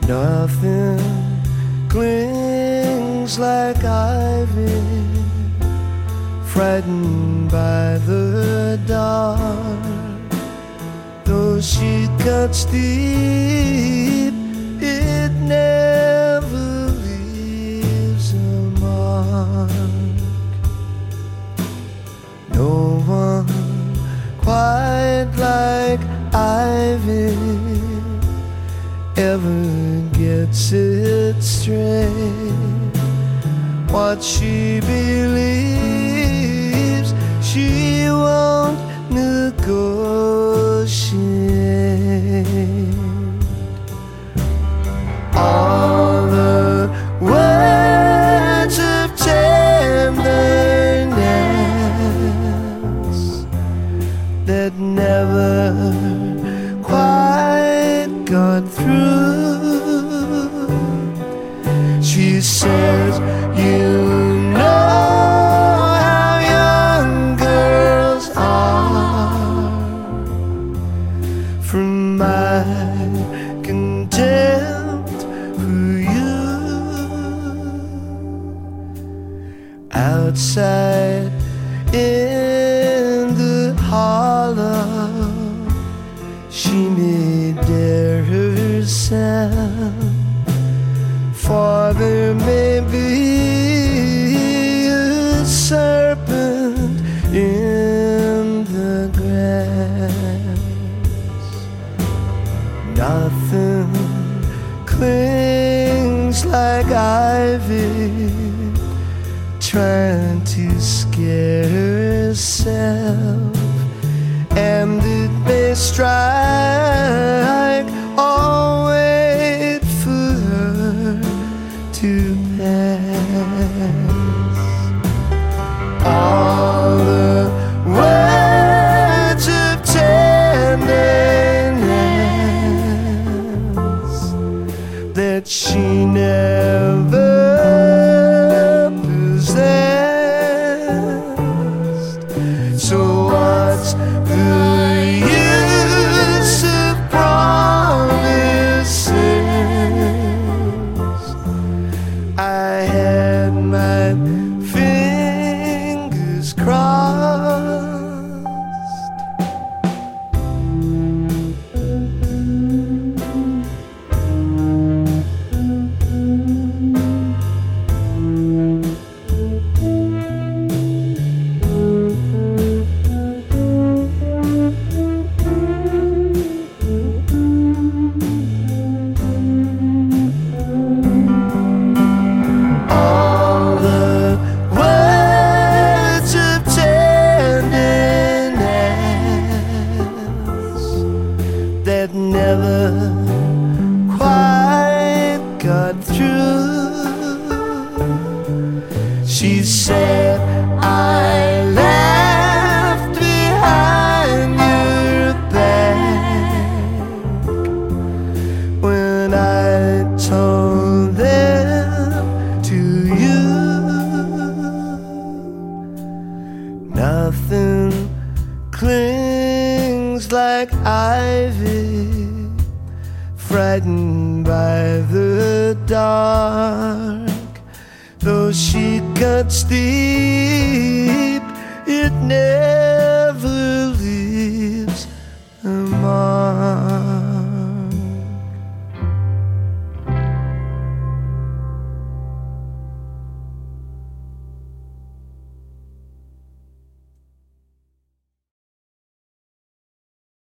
Nothing clings like ivy, frightened by the dark. Though she cuts deep, it never leaves a mark. No one quite like ivy ever gets it straight. What she believes, she won't negotiate. All the words of tenderness that never quite got through, she says, you know how young girls are. From my contempt for you, outside in the hollow, she may dare herself, for there may be a serpent in the grass. Nothing clings like ivy, trying to scare herself, and it may strike, or wait for her to pass. All the words of tenderness that she never possessed. So what's the use of promises? I had my fingers crossed. That never quite got through. She said, I left behind your back when I told them to you. Nothing clings like ivy, frightened by the dark. Though she cuts deep, it never